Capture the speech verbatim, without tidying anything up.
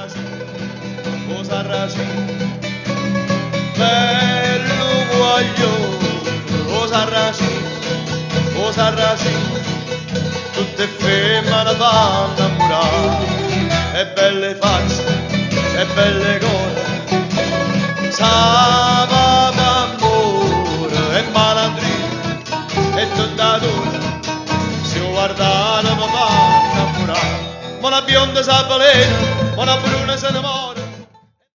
Sarracino, oh Sarracino, bello guaglione, oh Sarracino, oh Sarracino, tutte femmine fanno innamorare, e belle facce, e belle cose, sa d'amore e malandrino, e tutta dura, se guardare mi fa innamorare, ma la bionda sa balena, ma la bruna se ne muore.